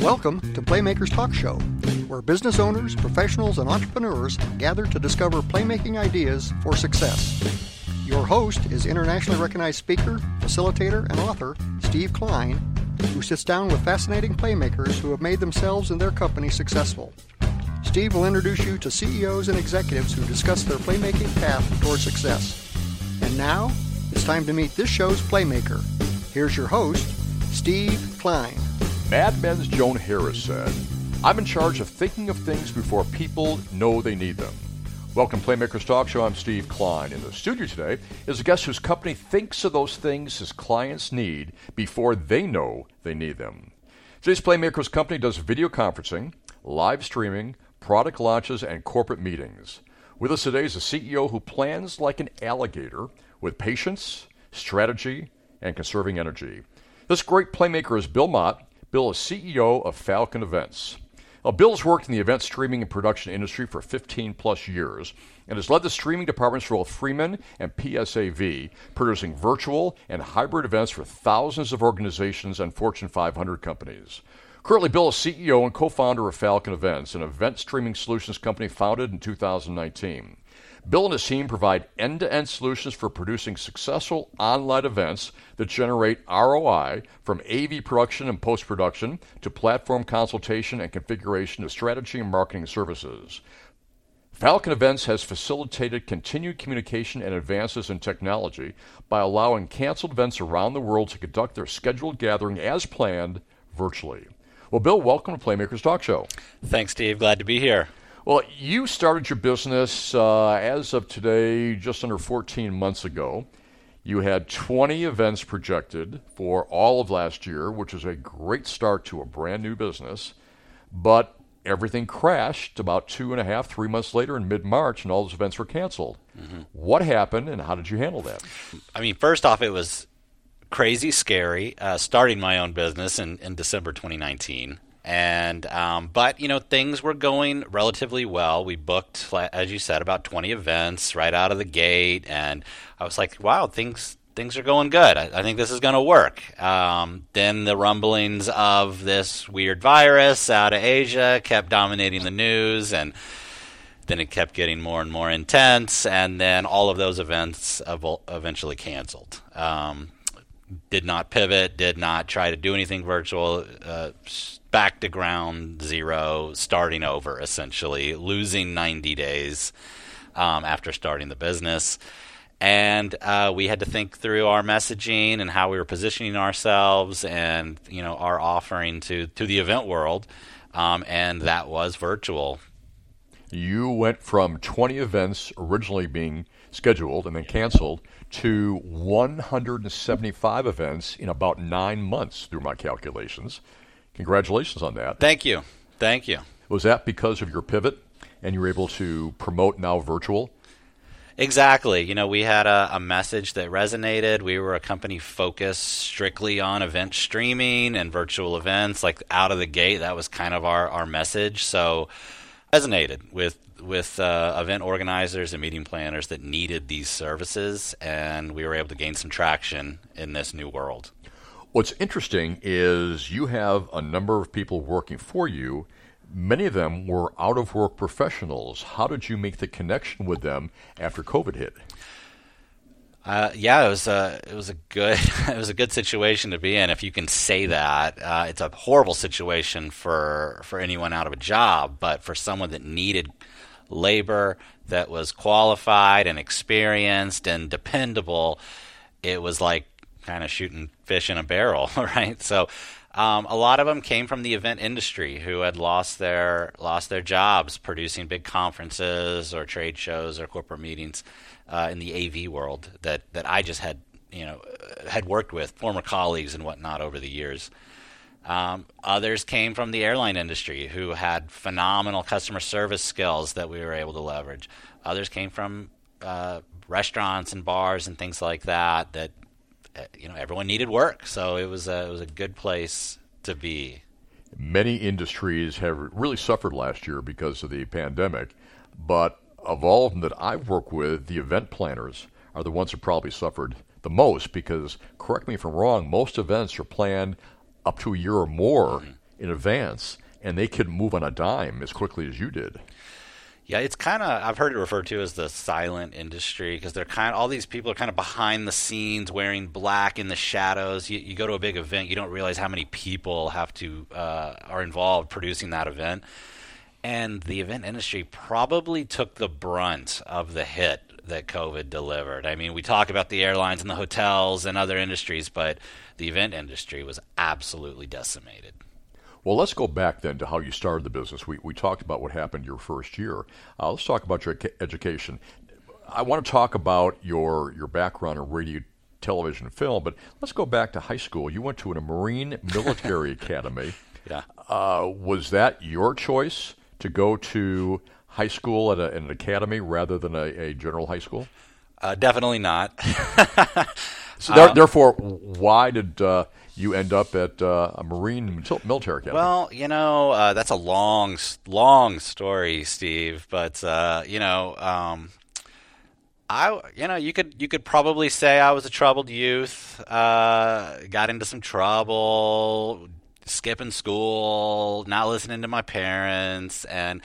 Welcome to Playmakers Talk Show, where business owners, professionals, and entrepreneurs gather to discover playmaking ideas for success. Your host is internationally recognized speaker, facilitator, and author Steve Klein, who sits down with fascinating playmakers who have made themselves and their company successful. Steve will introduce you to CEOs and executives who discuss their playmaking path toward success. And now, it's time to meet this show's playmaker. Here's your host, Steve Klein. Mad Men's Joan Harris said, "I'm in charge of thinking of things before people know they need them." Welcome to Playmakers Talk Show. I'm Steve Klein. In the studio today is a guest whose company thinks of those things his clients need before they know they need them. Today's Playmakers company does video conferencing, live streaming, product launches, and corporate meetings. With us today is a CEO who plans like an alligator with patience, strategy, and conserving energy. This great playmaker is Bill Mott. Bill is CEO of Falcon Events. Bill has worked in the event streaming and production industry for 15 plus years and has led the streaming departments for both Freeman and PSAV, producing virtual and hybrid events for thousands of organizations and Fortune 500 companies. Currently, Bill is CEO and co-founder of Falcon Events, an event streaming solutions company founded in 2019. Bill and his team provide end-to-end solutions for producing successful online events that generate ROI from AV production and post-production to platform consultation and configuration to strategy and marketing services. Falcon Events has facilitated continued communication and advances in technology by allowing canceled events around the world to conduct their scheduled gathering as planned virtually. Well, Bill, welcome to Playmakers Talk Show. Thanks, Steve. Glad to be here. Well, you started your business as of today just under 14 months ago. You had 20 events projected for all of last year, which is a great start to a brand new business. But everything crashed about 2.5, 3 months later in mid-March, and all those events were canceled. Mm-hmm. What happened, and how did you handle that? I mean, first off, it was crazy scary starting my own business in December 2019. And but things were going relatively well. We booked, as you said, about 20 events right out of the gate, and I was like, wow, things are going good. I think this is going to work. Then the rumblings of this weird virus out of Asia kept dominating the news, and then it kept getting more and more intense, and then all of those events eventually canceled. Did not pivot, did not try to do anything virtual, back to ground zero, starting over, essentially, losing 90 days after starting the business. And we had to think through our messaging and how we were positioning ourselves and, our offering to the event world, and that was virtual. You went from 20 events originally being scheduled and then canceled to 175 events in about 9 months through my calculations. Congratulations on that. Thank you. Was that because of your pivot and you were able to promote now virtual? Exactly. We had a message that resonated. We were a company focused strictly on event streaming and virtual events, like out of the gate. That was kind of our message. So resonated with event organizers and meeting planners that needed these services, and we were able to gain some traction in this new world. What's interesting is you have a number of people working for you. Many of them were out-of-work professionals. How did you make the connection with them after COVID hit? It was a good situation to be in, if you can say that. It's a horrible situation for anyone out of a job, but for someone that needed labor, that was qualified and experienced and dependable, it was like kind of shooting fish in a barrel, right? So a lot of them came from the event industry who had lost their jobs producing big conferences or trade shows or corporate meetings in the AV world that I just had worked with, former colleagues and whatnot over the years. Others came from the airline industry who had phenomenal customer service skills that we were able to leverage. Others came from restaurants and bars and things like that everyone needed work, so it was a good place to be. Many industries have really suffered last year because of the pandemic, but of all of them that I've worked with, the event planners are the ones who probably suffered the most because, correct me if I'm wrong, most events are planned up to a year or more in advance, and they couldn't move on a dime as quickly as you did. Yeah, it's kind of, I've heard it referred to as the silent industry because they're all these people are kind of behind the scenes wearing black in the shadows. You go to a big event, you don't realize how many people are involved producing that event. And the event industry probably took the brunt of the hit that COVID delivered. I mean, we talk about the airlines and the hotels and other industries, but the event industry was absolutely decimated. Well, let's go back then to how you started the business. We talked about what happened your first year. Let's talk about your education. I want to talk about your background in radio, television, and film, but let's go back to high school. You went to a Marine Military Academy. Yeah. Was that your choice to go to high school at an academy rather than a general high school? Definitely not. So therefore, why did you end up at a Marine Military Academy? Well, that's a long story, Steve. But you could probably say I was a troubled youth. Got into some trouble, skipping school, not listening to my parents, and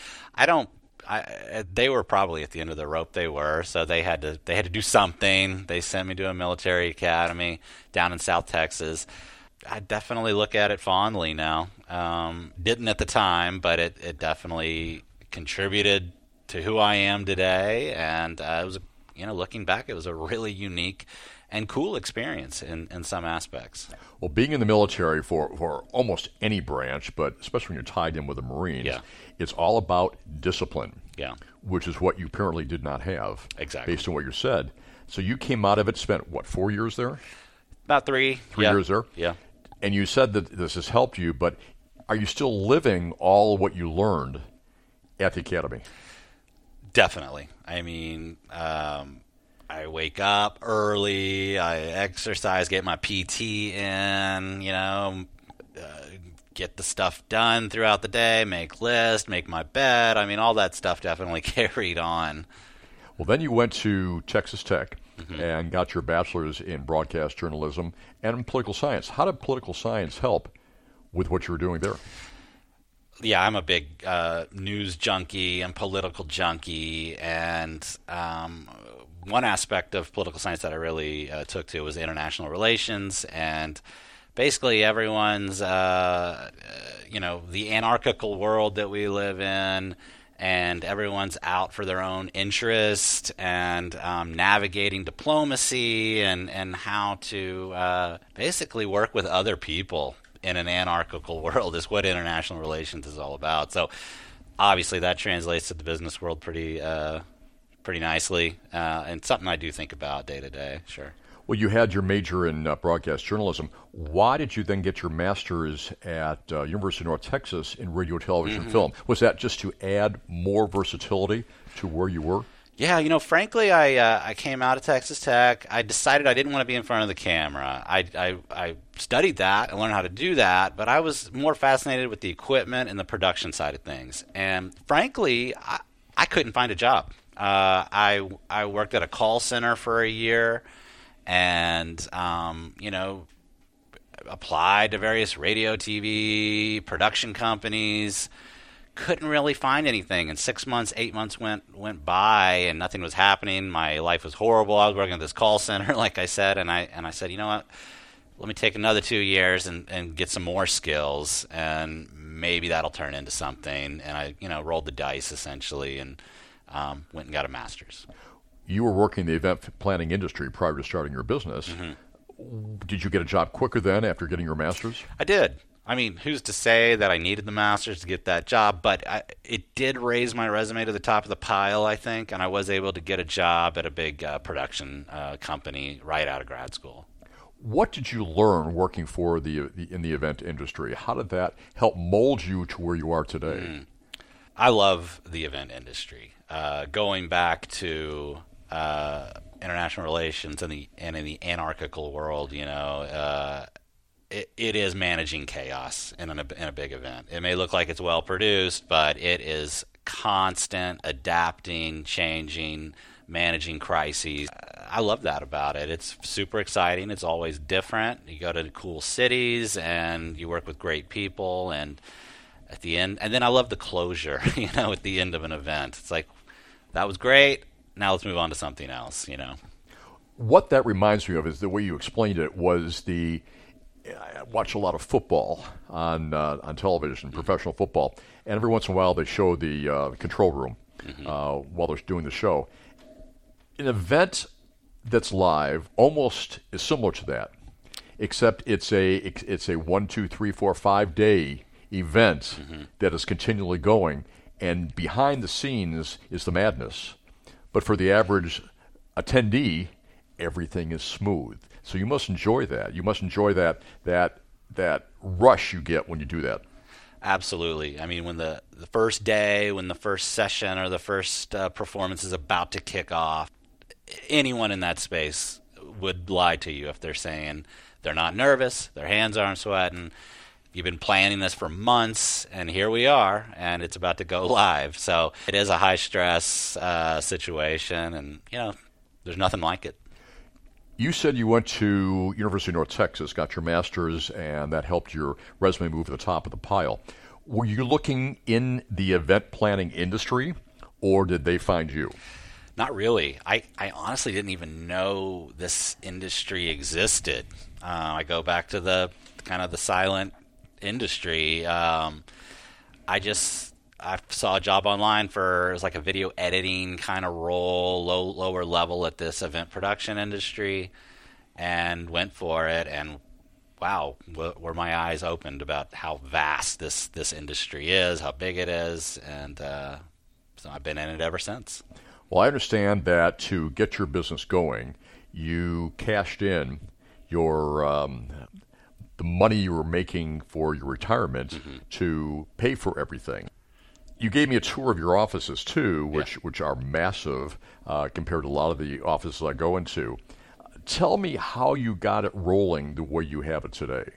they were probably at the end of the rope. They were, so they had to do something. They sent me to a military academy down in South Texas. I definitely look at it fondly now. Didn't at the time, but it definitely contributed to who I am today. And it was, looking back, it was a really unique and cool experience in some aspects. Well, being in the military for almost any branch, but especially when you're tied in with the Marines, it's all about discipline, which is what you apparently did not have, exactly, based on what you said. So you came out of it, spent, 4 years there? About 3. 3 years there? Yeah. And you said that this has helped you, but are you still living all of what you learned at the academy? Definitely. I mean, I wake up early, I exercise, get my PT in, get the stuff done throughout the day, make lists, make my bed. I mean, all that stuff definitely carried on. Well, then you went to Texas Tech and got your bachelor's in broadcast journalism and in political science. How did political science help with what you were doing there? Yeah, I'm a big news junkie and political junkie, and one aspect of political science that I really took to was international relations, and basically everyone's, the anarchical world that we live in, and everyone's out for their own interest, and navigating diplomacy and how to basically work with other people in an anarchical world is what international relations is all about. So obviously that translates to the business world pretty nicely, and something I do think about day to day, sure. Well, you had your major in broadcast journalism. Why did you then get your master's at University of North Texas in radio, television, and film? Was that just to add more versatility to where you were? Yeah, frankly, I came out of Texas Tech. I decided I didn't want to be in front of the camera. I studied that and learned how to do that, but I was more fascinated with the equipment and the production side of things. And frankly, I couldn't find a job. I worked at a call center for a year, and applied to various radio, TV, production companies. Couldn't really find anything, and 6 months, 8 months went by, and nothing was happening. My life was horrible. I was working at this call center, like I said, and I said, you know what? Let me take another 2 years and get some more skills, and maybe that'll turn into something. And I, rolled the dice essentially, and went and got a master's. You were working in the event planning industry prior to starting your business. Did you get a job quicker then after getting your master's? I did. I mean, who's to say that I needed the master's to get that job? But it did raise my resume to the top of the pile, I think, and I was able to get a job at a big production company right out of grad school. What did you learn working for in the event industry? How did that help mold you to where you are today? I love the event industry. Going back to international relations and in the anarchical world, it is managing chaos in a big event. It may look like it's well produced, but it is constant, adapting, changing, managing crises. I love that about it. It's super exciting. It's always different. You go to cool cities and you work with great people, and at the end, and then I love the closure, at the end of an event. It's like, that was great. Now let's move on to something else, What that reminds me of is the way you explained it was I watch a lot of football on television, professional football, and every once in a while they show the control room while they're doing the show. An event that's live almost is similar to that, except it's a 1, 2, 3, 4, 5 day event that is continually going, and behind the scenes is the madness. But for the average attendee, everything is smooth. So you must enjoy that. You must enjoy that rush you get when you do that. Absolutely. I mean, when the first day, when the first session or the first performance is about to kick off, anyone in that space would lie to you if they're saying they're not nervous, their hands aren't sweating. You've been planning this for months, and here we are, and it's about to go live. So it is a high-stress situation, and, there's nothing like it. You said you went to University of North Texas, got your master's, and that helped your resume move to the top of the pile. Were you looking in the event planning industry, or did they find you? Not really. I honestly didn't even know this industry existed. I go back to the kind of the silent industry. I saw a job online it was like a video editing kind of role, lower level at this event production industry, and went for it. And wow, were my eyes opened about how vast this industry is, how big it is, and so I've been in it ever since. Well, I understand that to get your business going, you cashed in your the money you were making for your retirement to pay for everything. You gave me a tour of your offices too, which are massive compared to a lot of the offices I go into. Tell me how you got it rolling the way you have it today.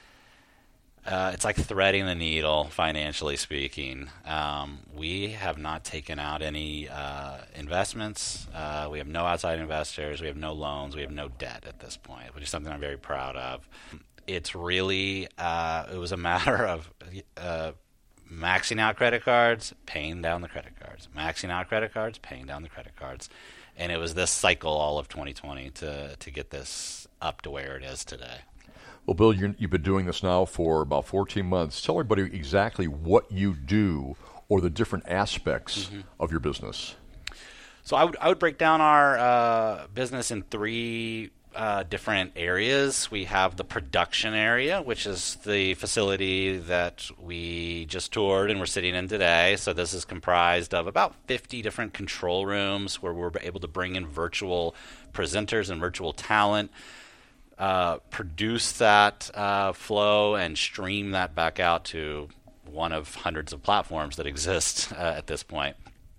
It's like threading the needle, financially speaking. We have not taken out any investments. We have no outside investors. We have no loans. We have no debt at this point, which is something I'm very proud of. It's really, it was a matter of maxing out credit cards, paying down the credit cards, maxing out credit cards, paying down the credit cards. And it was this cycle all of 2020 to get this up to where it is today. Well, Bill, you've been doing this now for about 14 months. Tell everybody exactly what you do or the different aspects of your business. So I would break down our business in three different areas. We have the production area, which is the facility that we just toured and we're sitting in today. So this is comprised of about 50 different control rooms where we're able to bring in virtual presenters and virtual talent, produce that flow and stream that back out to one of hundreds of platforms that exist at this point.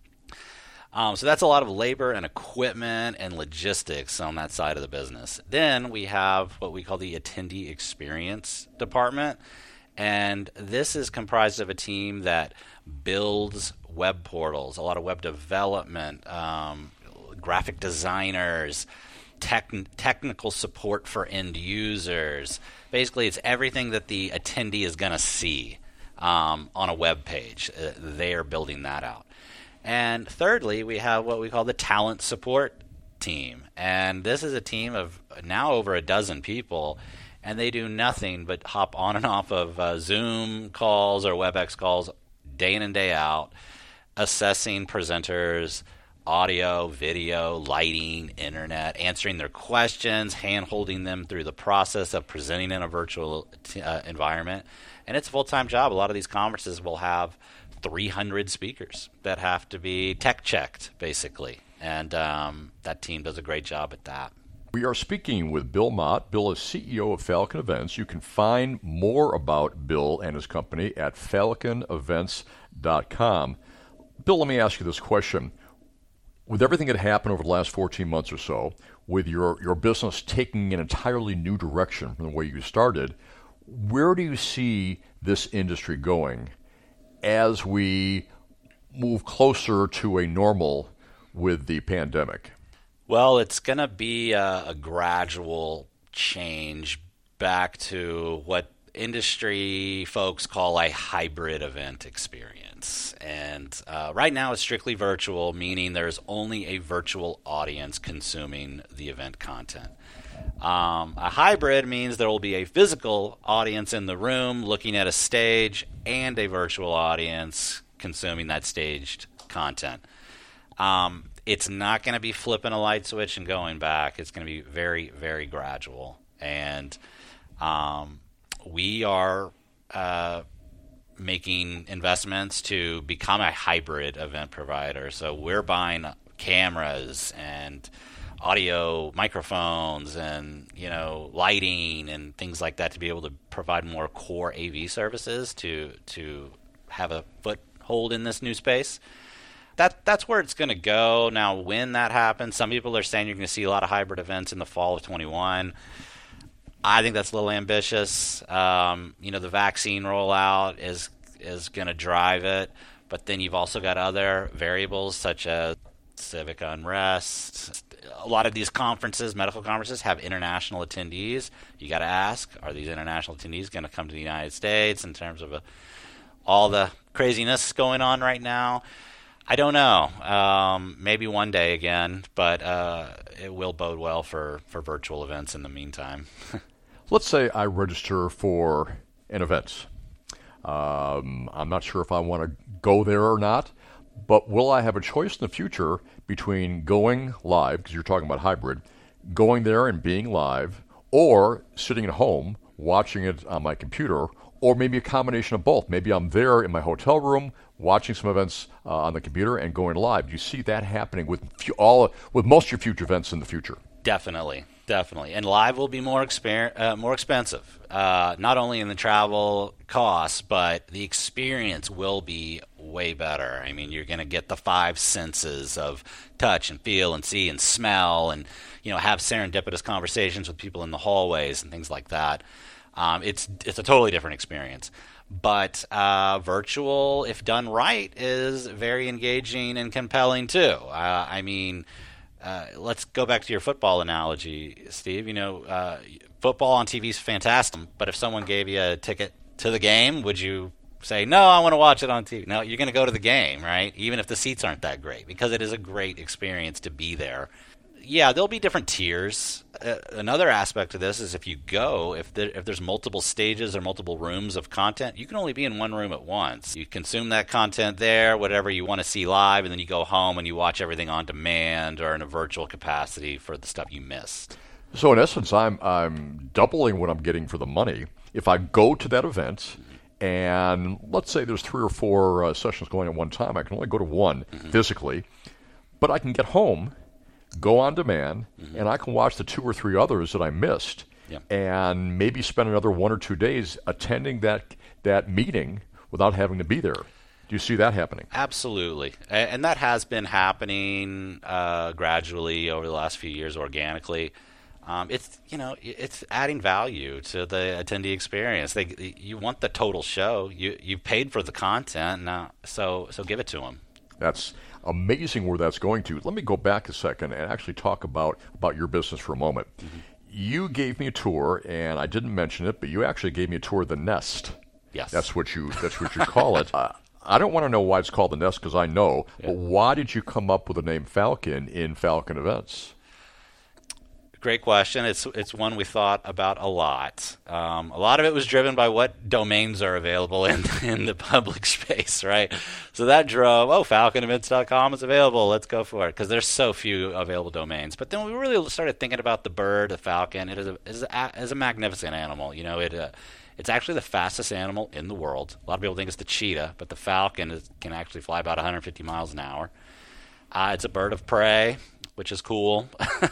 So that's a lot of labor and equipment and logistics on that side of the business. Then we have what we call the attendee experience department, and this is comprised of a team that builds web portals, a lot of web development, graphic designers, technical support for end users. Basically, it's everything that the attendee is going to see on a web page. They are building that out. And thirdly, we have what we call the talent support team. And this is a team of now over a dozen people, and they do nothing but hop on and off of Zoom calls or WebEx calls day in and day out, assessing presenters, audio, video, lighting, internet, answering their questions, hand-holding them through the process of presenting in a virtual environment. And it's a full-time job. A lot of these conferences will have 300 speakers that have to be tech-checked, basically. And that team does a great job at that. We are speaking with Bill Mott. Bill is CEO of Falcon Events. You can find more about Bill and his company at falconevents.com. Bill, let me ask you this question. With everything that happened over the last 14 months or so, with your business taking an entirely new direction from the way you started, where do you see this industry going as we move closer to a normal with the pandemic? Well, it's going to be a gradual change back to what industry folks call a hybrid event experience. And right now it's strictly virtual, meaning there's only a virtual audience consuming the event content. A hybrid means there will be a physical audience in the room looking at a stage and a virtual audience consuming that staged content. It's not going to be flipping a light switch and going back. It's going to be very, very gradual. And we are making investments to become a hybrid event provider. So we're buying cameras and audio microphones and lighting and things like that to be able to provide more core AV services to have a foothold in this new space. That's where it's going to go. Now, when that happens, some people are saying you're going to see a lot of hybrid events in the fall of 21. I think that's a little ambitious. The vaccine rollout is going to drive it, but then you've also got other variables such as civic unrest. A lot of these conferences, medical conferences, have international attendees. You got to ask, are these international attendees going to come to the United States in terms of all the craziness going on right now? I don't know. Maybe one day again, but it will bode well for virtual events in the meantime. Let's say I register for an event. I'm not sure if I want to go there or not, but will I have a choice in the future between going live, because you're talking about hybrid, going there and being live, or sitting at home watching it on my computer, or maybe a combination of both? Maybe I'm there in my hotel room watching some events on the computer and going live. Do you see that happening with most of your future events in the future? Definitely. And live will be more expensive, not only in the travel costs, but the experience will be way better. I mean, you're going to get the five senses of touch and feel and see and smell and, have serendipitous conversations with people in the hallways and things like that. It's a totally different experience. But virtual, if done right, is very engaging and compelling too. Let's go back to your football analogy, Steve. Football on TV is fantastic, but if someone gave you a ticket to the game, would you say, no, I want to watch it on TV? No, you're going to go to the game, right? Even if the seats aren't that great, because it is a great experience to be there. Yeah, there'll be different tiers. Another aspect of this is if there's multiple stages or multiple rooms of content, you can only be in one room at once. You consume that content there, whatever you want to see live, and then you go home and you watch everything on demand or in a virtual capacity for the stuff you missed. So in essence, I'm doubling what I'm getting for the money. If I go to that event, and let's say there's 3 or 4 sessions going at one time, I can only go to one physically, but I can get home, go on demand, and I can watch the 2 or 3 others that I missed, and maybe spend another 1 or 2 days attending that meeting without having to be there. Do you see that happening? Absolutely, and that has been happening gradually over the last few years organically. It's adding value to the attendee experience. You want the total show. You paid for the content now, so give it to them. That's amazing where that's going to. Let me go back a second and actually talk about your business for a moment. You gave me a tour, and I didn't mention it, but you actually gave me a tour of the Nest. Yes, that's what you call it. I don't want to know why it's called the Nest, because I know. Yeah. But why did you come up with the name Falcon in Falcon Events? Great question. It's one we thought about a lot. A lot of it was driven by what domains are available in the public space, right? So that drove, falconevents.com is available. Let's go for it, because there's so few available domains. But then we really started thinking about the bird, the falcon. It is a magnificent animal. It's actually the fastest animal in the world. A lot of people think it's the cheetah, but the falcon can actually fly about 150 miles an hour. It's a bird of prey, which is cool.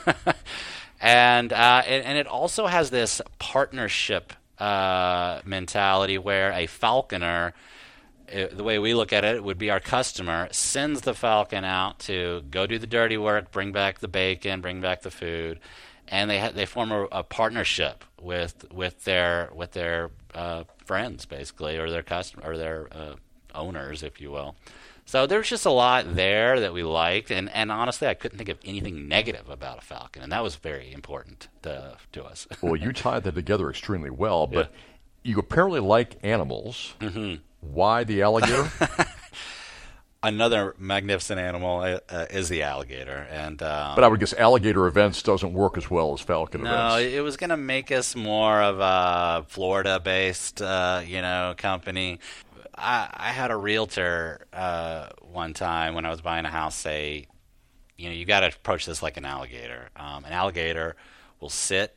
And it also has this partnership mentality where a falconer, the way we look at it, would be our customer, sends the falcon out to go do the dirty work, bring back the bacon, bring back the food, and they form a partnership with their friends, basically, or their customer or their owners, if you will. So there's just a lot there that we liked, and honestly, I couldn't think of anything negative about a falcon, and that was very important to us. Well, you tied that together extremely well, but you apparently like animals. Mm-hmm. Why the alligator? Another magnificent animal is the alligator, and but I would guess alligator events doesn't work as well as falcon events. No, it was going to make us more of a Florida-based, company. I had a realtor one time when I was buying a house say, you got to approach this like an alligator. An alligator will sit,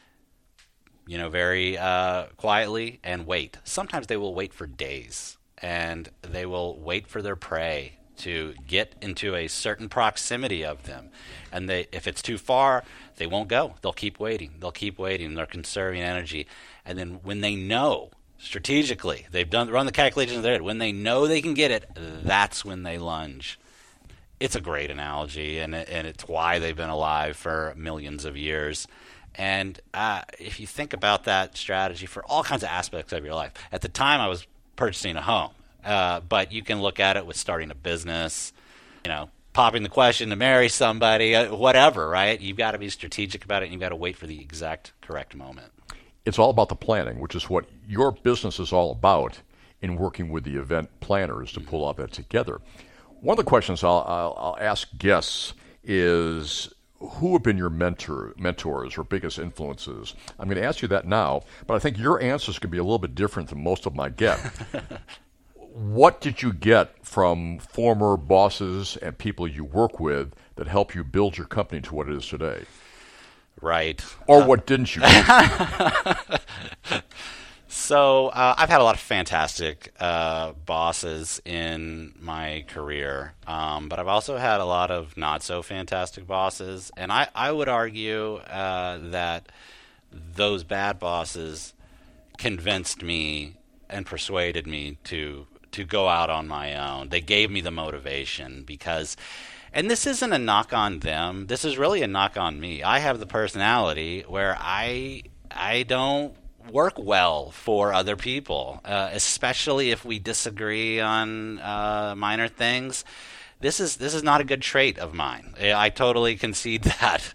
very quietly and wait. Sometimes they will wait for days. And they will wait for their prey to get into a certain proximity of them. And if it's too far, they won't go. They'll keep waiting. They're conserving energy. And then when they know, strategically, they've run the calculations there, when they know they can get it, that's when they lunge. It's a great analogy, and it's why they've been alive for millions of years. And if you think about that strategy for all kinds of aspects of your life, at the time I was purchasing a home. But you can look at it with starting a business, popping the question to marry somebody, whatever, right? You've got to be strategic about it, and you've got to wait for the exact correct moment. It's all about the planning, which is what your business is all about in working with the event planners to pull all that together. One of the questions I'll ask guests is, who have been your mentors or biggest influences? I'm going to ask you that now, but I think your answers could be a little bit different than most of my get. What did you get from former bosses and people you work with that helped you build your company to what it is today? Right. Or what didn't you get? So I've had a lot of fantastic bosses in my career, but I've also had a lot of not-so-fantastic bosses. And I would argue that those bad bosses convinced me and persuaded me to go out on my own. They gave me the motivation because – and this isn't a knock on them. This is really a knock on me. I have the personality where I don't – work well for other people, especially if we disagree on minor things. This is not a good trait of mine. I totally concede that.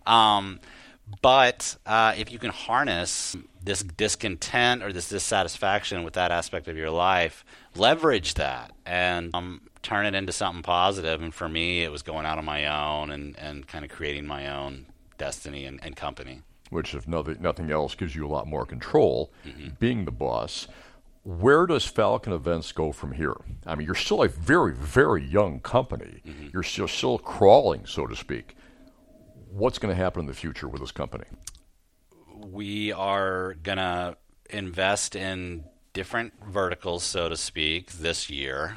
But if you can harness this discontent or this dissatisfaction with that aspect of your life, leverage that and turn it into something positive. And for me, it was going out on my own and kind of creating my own destiny and company. Which, if nothing else, gives you a lot more control, being the boss. Where does Falcon Events go from here? I mean, you're still a very, very young company. You're still crawling, so to speak. What's going to happen in the future with this company? We are going to invest in different verticals, so to speak, this year.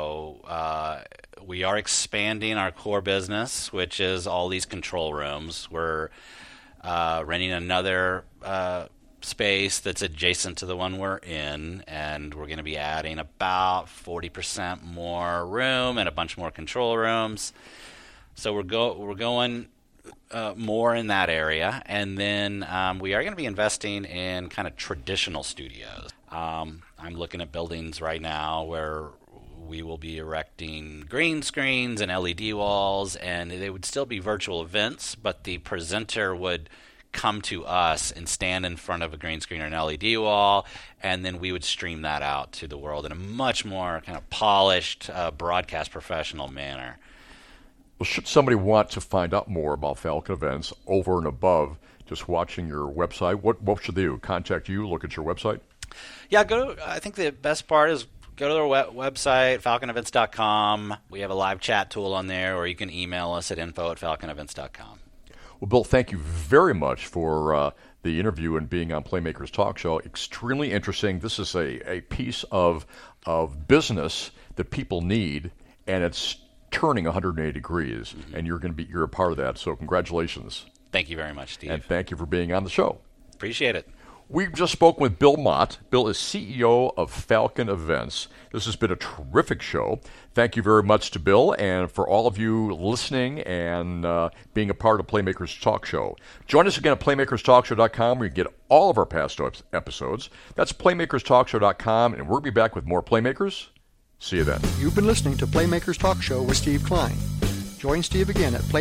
So we are expanding our core business, which is all these control rooms. We're renting another space that's adjacent to the one we're in, and we're going to be adding about 40% more room and a bunch more control rooms. So we're going more in that area, and then we are going to be investing in kind of traditional studios. I'm looking at buildings right now where we will be erecting green screens and LED walls, and they would still be virtual events, but the presenter would come to us and stand in front of a green screen or an LED wall, and then we would stream that out to the world in a much more kind of polished, broadcast professional manner. Well, should somebody want to find out more about Falcon Events over and above just watching your website, what should they do? Contact you, look at your website? Yeah, I think the best part is go to our website, falconevents.com. We have a live chat tool on there, or you can email us at info@falconevents.com. Well, Bill, thank you very much for the interview and being on Playmakers Talk Show. Extremely interesting. This is a piece of business that people need, and it's turning 180 degrees, and you're a part of that. So congratulations. Thank you very much, Steve. And thank you for being on the show. Appreciate it. We've just spoken with Bill Mott. Bill is CEO of Falcon Events. This has been a terrific show. Thank you very much to Bill, and for all of you listening and being a part of Playmakers Talk Show. Join us again at playmakerstalkshow.com where you get all of our past episodes. That's playmakerstalkshow.com, and we'll be back with more Playmakers See you then. You've been listening to Playmakers Talk Show with Steve Klein. Join Steve again at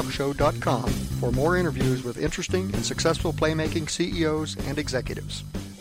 playmakerstalkshow.com for more interviews with interesting and successful playmaking CEOs and executives.